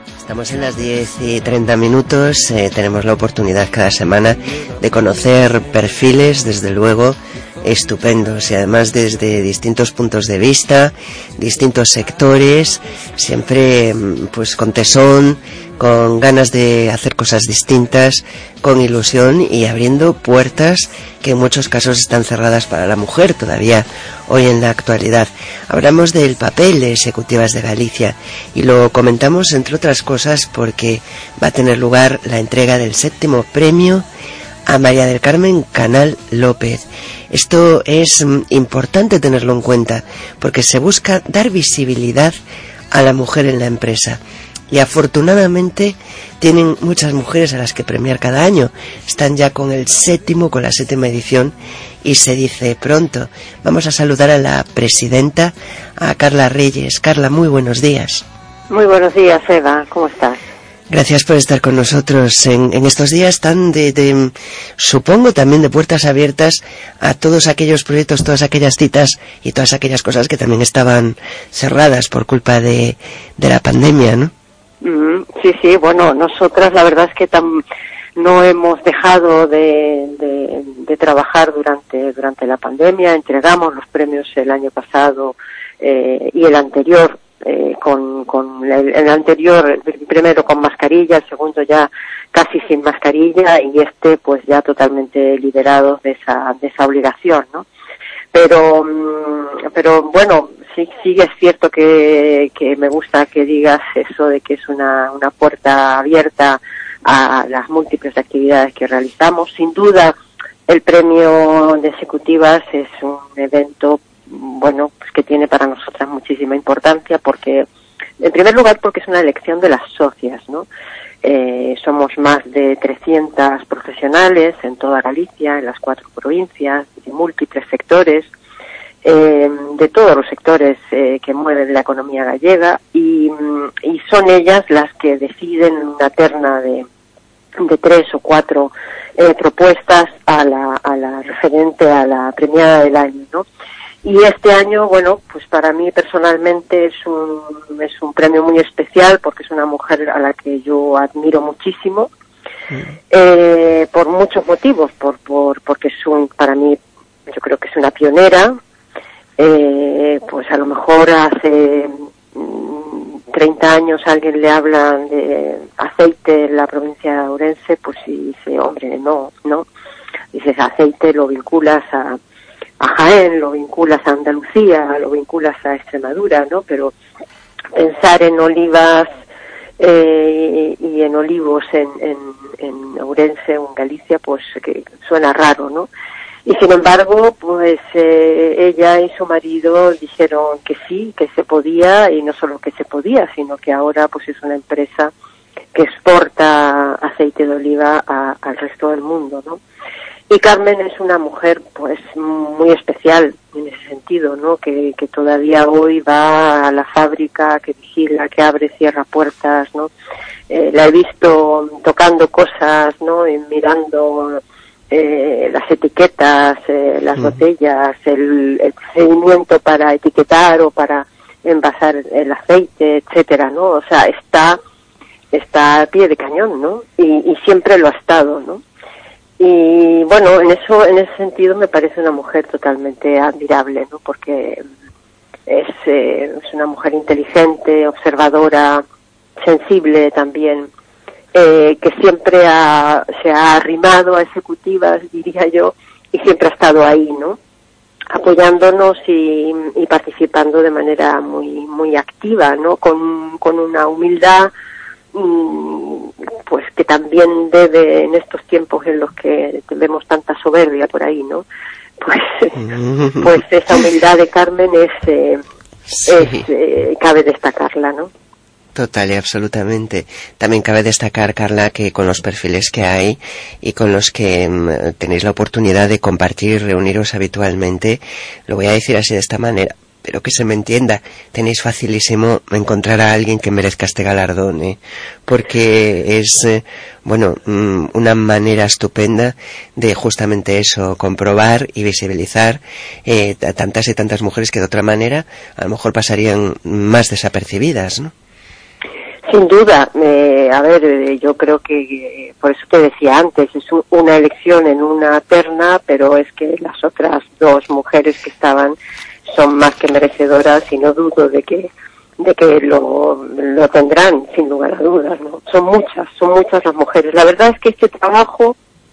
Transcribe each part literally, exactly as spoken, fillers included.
Estamos en las diez y treinta minutos, eh, tenemos la oportunidad cada semana de conocer perfiles, desde luego, estupendos, y además desde distintos puntos de vista, distintos sectores, siempre pues con tesón, con ganas de hacer cosas distintas, con ilusión y abriendo puertas que en muchos casos están cerradas para la mujer todavía hoy en la actualidad. Hablamos del papel de Ejecutivas de Galicia y lo comentamos entre otras cosas porque va a tener lugar la entrega del séptimo premio a María del Carmen Canal López. Esto es importante tenerlo en cuenta porque se busca dar visibilidad a la mujer en la empresa. Y afortunadamente tienen muchas mujeres a las que premiar cada año. Están ya con el séptimo, con la séptima edición, y se dice pronto. Vamos a saludar a la presidenta, a Carla Reyes. Carla, muy buenos días. Muy buenos días, Eva. ¿Cómo estás? Gracias por estar con nosotros en, en estos días tan de, de, supongo también de puertas abiertas a todos aquellos proyectos, todas aquellas citas y todas aquellas cosas que también estaban cerradas por culpa de, de la pandemia, ¿no? Mm, sí, sí, bueno, nosotras la verdad es que tam, no hemos dejado de, de, de trabajar durante, durante la pandemia. Entregamos los premios el año pasado eh, y el anterior, eh, con, con el, el anterior, el primero con mascarilla, el segundo ya casi sin mascarilla y este pues ya totalmente liberados de esa, de esa obligación, ¿no? Pero, pero bueno, sí, sí es cierto que, que me gusta que digas eso de que es una, una puerta abierta a las múltiples actividades que realizamos. Sin duda, el premio de Ejecutivas es un evento, bueno, pues que tiene para nosotras muchísima importancia porque, en primer lugar, porque es una elección de las socias, ¿no? Eh, somos más de trescientas profesionales en toda Galicia, en las cuatro provincias, de múltiples sectores, eh, de todos los sectores eh, que mueven la economía gallega y, y son ellas las que deciden una terna de, de tres o cuatro eh, propuestas a la, a la referente a la premiada del año, ¿no? Y este año, bueno, pues para mí personalmente es un, es un premio muy especial porque es una mujer a la que yo admiro muchísimo, mm. eh, por muchos motivos, por, por, porque es un, para mí, yo creo que es una pionera, eh, pues a lo mejor hace mmm, treinta años alguien le habla de aceite en la provincia de Ourense, pues y dice, hombre, no, no, dices aceite, lo vinculas a a Jaén, lo vinculas a Andalucía, lo vinculas a Extremadura, ¿no? Pero pensar en olivas eh, y en olivos en, en, en Ourense o en Galicia, pues que suena raro, ¿no? Y sin embargo, pues eh, ella y su marido dijeron que sí, que se podía, y no solo que se podía, sino que ahora pues es una empresa que exporta aceite de oliva a, al resto del mundo, ¿no? Y Carmen es una mujer pues muy especial en ese sentido, ¿no? Que, que todavía hoy va a la fábrica, que vigila, que abre, cierra puertas, ¿no? Eh, la he visto tocando cosas, ¿no? Y mirando eh, las etiquetas, eh, las mm. botellas, el, el procedimiento para etiquetar o para envasar el aceite, etcétera, ¿no? O sea, está, está a pie de cañón, ¿no? Y, y siempre lo ha estado, ¿no? Y bueno, en eso, en ese sentido me parece una mujer totalmente admirable, ¿no? Porque es, eh, es una mujer inteligente, observadora, sensible también, eh, que siempre ha, se ha arrimado a Ejecutivas, diría yo, y siempre ha estado ahí, ¿no? Apoyándonos y, y participando de manera muy, muy activa, ¿no? Con, con una humildad, pues que también debe en estos tiempos en los que vemos tanta soberbia por ahí, ¿no? Pues, pues esa humildad de Carmen es, eh, sí. es eh, cabe destacarla, ¿no? Total y absolutamente. También cabe destacar, Carla, que con los perfiles que hay y con los que um, tenéis la oportunidad de compartir, reuniros habitualmente, lo voy a decir así de esta manera, pero que se me entienda, tenéis facilísimo encontrar a alguien que merezca este galardón, ¿eh? Porque es, eh, bueno, mm, una manera estupenda de justamente eso, comprobar y visibilizar eh, a tantas y tantas mujeres que de otra manera a lo mejor pasarían más desapercibidas, ¿no? Sin duda, eh, a ver, eh, yo creo que, eh, por eso te decía antes, es un, una elección en una terna, pero es que las otras dos mujeres que estaban son más que merecedoras y no dudo de que de que lo, lo tendrán, sin lugar a dudas, ¿no? Son muchas, son muchas las mujeres. La verdad es que este trabajo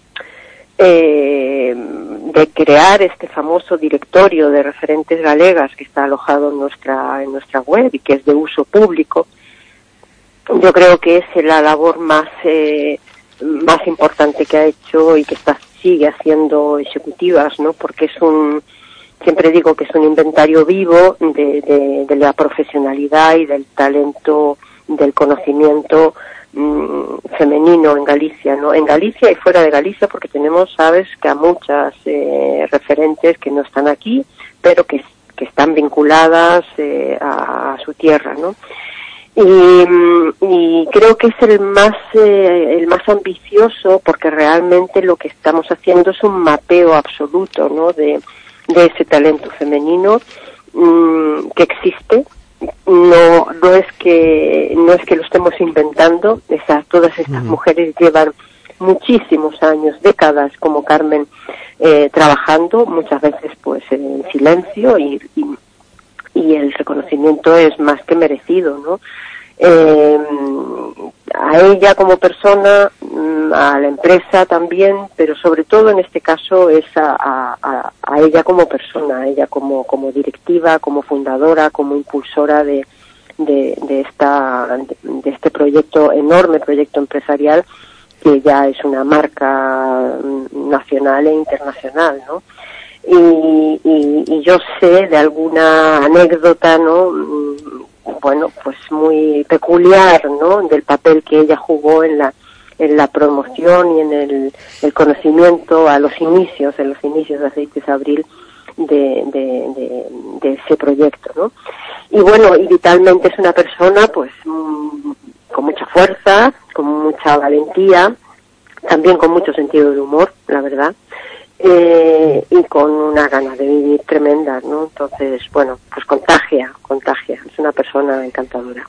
eh, de crear este famoso directorio de referentes galegas que está alojado en nuestra en nuestra web y que es de uso público, yo creo que es la labor más eh, más importante que ha hecho y que está sigue haciendo Ejecutivas, ¿no? Porque es un siempre digo que es un inventario vivo de, de, de la profesionalidad y del talento, del conocimiento mmm, femenino en Galicia, ¿no? En Galicia y fuera de Galicia, porque tenemos, sabes, que a muchas eh, referentes que no están aquí, pero que, que están vinculadas eh, a, a su tierra, ¿no? Y, y creo que es el más eh, el más ambicioso, porque realmente lo que estamos haciendo es un mapeo absoluto, ¿no? de de ese talento femenino mmm, que existe. No no es que no es que lo estemos inventando. Esas, todas estas uh-huh. mujeres llevan muchísimos años, décadas, como Carmen, eh, trabajando, muchas veces pues en silencio, y, y y el reconocimiento es más que merecido, ¿no? Eh, a ella como persona, a la empresa también, pero sobre todo en este caso es a, a, a ella como persona, a ella como, como directiva, como fundadora, como impulsora de, de, de, esta, de este proyecto, enorme proyecto empresarial, que ya es una marca nacional e internacional, ¿no? Y, y, y yo sé de alguna anécdota, ¿no? Bueno, pues muy peculiar, ¿no? Del papel que ella jugó en la en la promoción y en el, el conocimiento a los inicios, en los inicios de Aceites Abril de, de, de, de ese proyecto, ¿no? Y bueno, y vitalmente es una persona, pues, mmm, con mucha fuerza, con mucha valentía, también con mucho sentido del humor, la verdad. Eh, y con una ganas de vivir tremenda, ¿no? Entonces, bueno, pues contagia, contagia. Es una persona encantadora.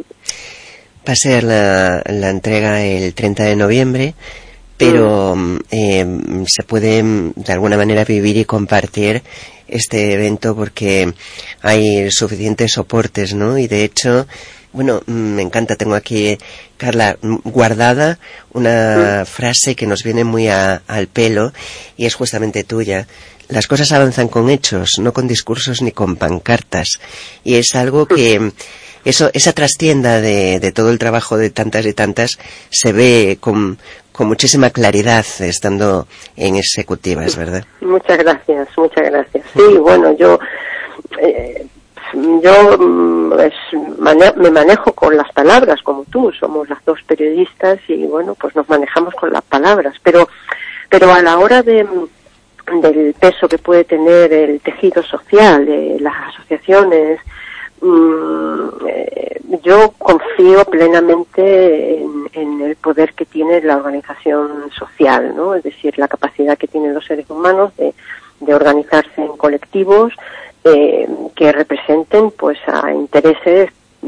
Va a ser la, la entrega el treinta de noviembre, pero mm. eh, se puede de alguna manera vivir y compartir este evento porque hay suficientes soportes, ¿no? Y de hecho, bueno, me encanta, tengo aquí, Carla, guardada una mm. frase que nos viene muy a, al pelo y es justamente tuya. Las cosas avanzan con hechos, no con discursos ni con pancartas. Y es algo que, eso, esa trastienda de, de todo el trabajo de tantas y tantas se ve con, con muchísima claridad estando en Ejecutivas, ¿verdad? Muchas gracias, muchas gracias. Sí, bueno, yo... Eh, Yo es, mane- me manejo con las palabras, como tú, somos las dos periodistas y bueno, pues nos manejamos con las palabras, pero pero a la hora de del peso que puede tener el tejido social, de las asociaciones, mmm, eh, yo confío plenamente en, en el poder que tiene la organización social, ¿no? Es decir, la capacidad que tienen los seres humanos de, de organizarse en colectivos, Eh, que representen pues a intereses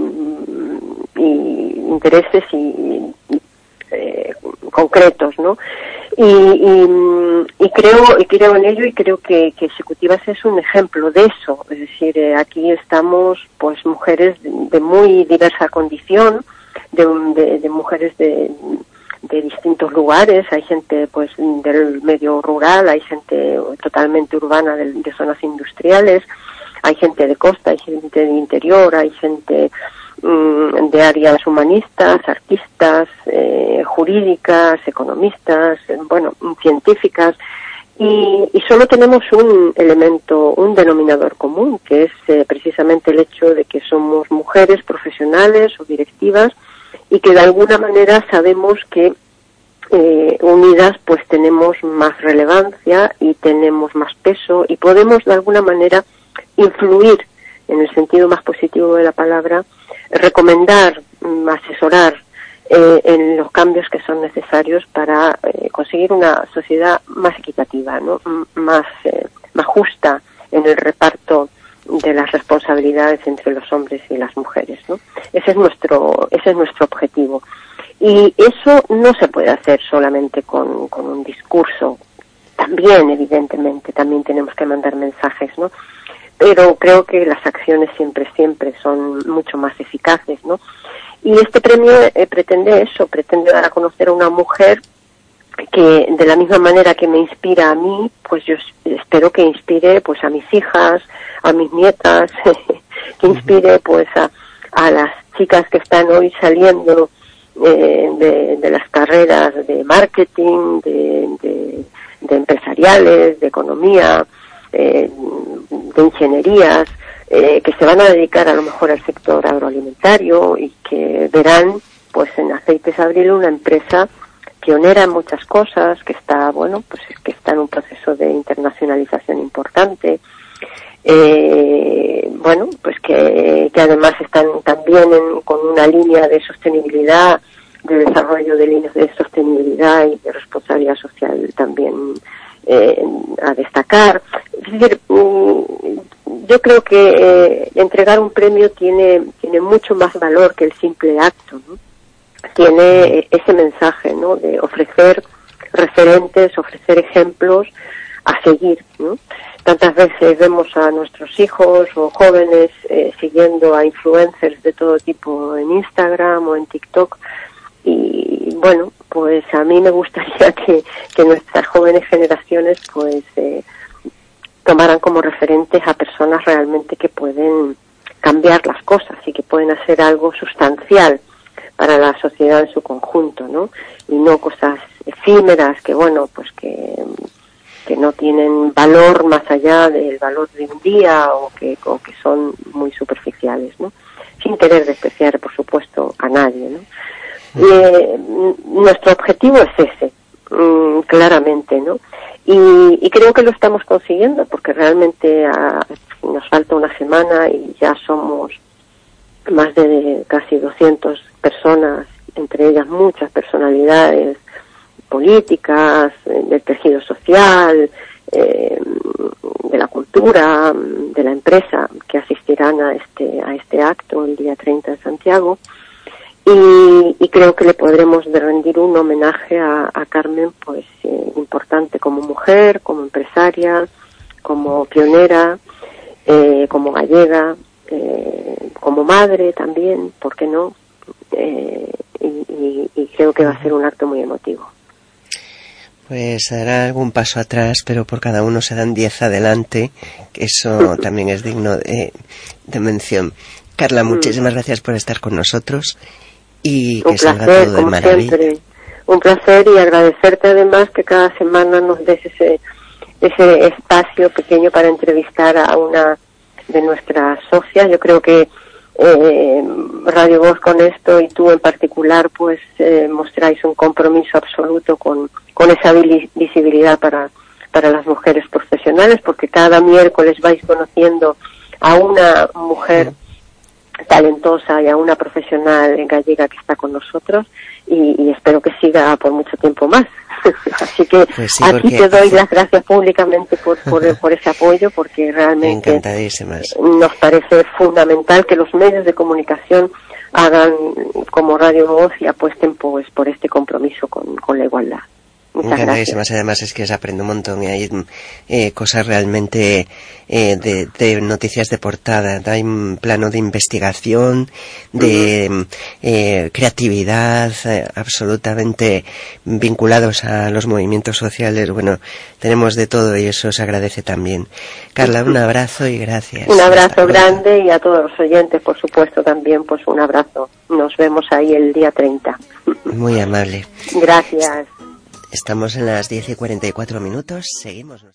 mm, y intereses y, y eh, concretos, ¿no? Y, y, y creo y creo en ello y creo que, que Ejecutivas es un ejemplo de eso. Es decir, eh, aquí estamos pues mujeres de, de muy diversa condición, de, de, de mujeres de de distintos lugares. Hay gente pues del medio rural, hay gente totalmente urbana de, de zonas industriales, hay gente de costa, hay gente de interior, hay gente mmm, de áreas humanistas, artistas, eh, jurídicas, economistas, eh, bueno, científicas, y, y solo tenemos un elemento, un denominador común, que es eh, precisamente el hecho de que somos mujeres profesionales o directivas, y que de alguna manera sabemos que eh, unidas pues tenemos más relevancia y tenemos más peso y podemos de alguna manera influir en el sentido más positivo de la palabra, recomendar, asesorar eh, en los cambios que son necesarios para eh, conseguir una sociedad más equitativa, ¿no? M- más eh, más justa en el reparto de las responsabilidades entre los hombres y las mujeres, ¿no? Ese es nuestro, ese es nuestro objetivo. Y eso no se puede hacer solamente con, con un discurso. También, evidentemente, también tenemos que mandar mensajes, ¿no? Pero creo que las acciones siempre, siempre son mucho más eficaces, ¿no? Y este premio eh, pretende eso, pretende dar a conocer a una mujer que, de la misma manera que me inspira a mí, pues yo espero que inspire pues a mis hijas, a mis nietas, que inspire pues a, a las chicas que están hoy saliendo eh, de, de las carreras de marketing, de, de, de empresariales, de economía, eh, de ingenierías, eh, que se van a dedicar a lo mejor al sector agroalimentario y que verán pues en Aceites Abril una empresa pionera en muchas cosas, que está, bueno, pues que está en un proceso de internacionalización importante, eh, bueno, pues que, que además están también en, con una línea de sostenibilidad, de desarrollo de líneas de sostenibilidad y de responsabilidad social también eh, a destacar. Es decir, yo creo que eh, entregar un premio tiene, tiene mucho más valor que el simple acto, ¿no? Tiene ese mensaje, ¿no?, de ofrecer referentes, ofrecer ejemplos a seguir, ¿no? Tantas veces vemos a nuestros hijos o jóvenes eh, siguiendo a influencers de todo tipo en Instagram o en TikTok y, bueno, pues a mí me gustaría que, que nuestras jóvenes generaciones pues eh, tomaran como referentes a personas realmente que pueden cambiar las cosas y que pueden hacer algo sustancial para la sociedad en su conjunto, ¿no? Y no cosas efímeras que, bueno, pues que, que no tienen valor más allá del valor de un día o que, o que son muy superficiales, ¿no? Sin querer despreciar, por supuesto, a nadie, ¿no? Y, eh, nuestro objetivo es ese, mmm, claramente, ¿no? Y, y creo que lo estamos consiguiendo porque realmente a, nos falta una semana y ya somos más de casi doscientas personas, entre ellas muchas personalidades políticas, del tejido social, eh, de la cultura, de la empresa, que asistirán a este a este acto el día treinta en Santiago. Y, y creo que le podremos rendir un homenaje a, a Carmen, pues eh, importante como mujer, como empresaria, como pionera, eh, como gallega, eh, como madre también, ¿por qué no? Eh, y, y, y creo que va a ser un acto muy emotivo. Pues dará algún paso atrás, pero por cada uno se dan diez adelante, que eso también es digno de, de mención. Carla, muchísimas gracias por estar con nosotros y que salga todo de maravilla. Siempre. Un placer y agradecerte además que cada semana nos des ese, ese espacio pequeño para entrevistar a una de nuestras socias. Yo creo que eh, Radio Voz con esto y tú en particular pues eh, mostráis un compromiso absoluto con, con esa visibilidad para, para las mujeres profesionales, porque cada miércoles vais conociendo a una mujer talentosa y a una profesional gallega que está con nosotros y, y espero que siga por mucho tiempo más. Así que pues sí, aquí porque... te doy las gracias públicamente por, por, por ese apoyo, porque realmente nos parece fundamental que los medios de comunicación hagan como Radio Voz y apuesten pues por este compromiso con, con la igualdad. Muchas gracias. Además es que se aprende un montón y hay eh, cosas realmente eh, de, de noticias de portada, hay un plano de investigación, de uh-huh. eh, creatividad, eh, absolutamente vinculados a los movimientos sociales. Bueno, tenemos de todo y eso se agradece también. Carla, un abrazo y gracias. Un abrazo grande y a todos los oyentes, por supuesto, también pues un abrazo. Nos vemos ahí el día treinta. Muy amable. Gracias. Estamos en las diez y cuarenta y cuatro minutos, seguimos.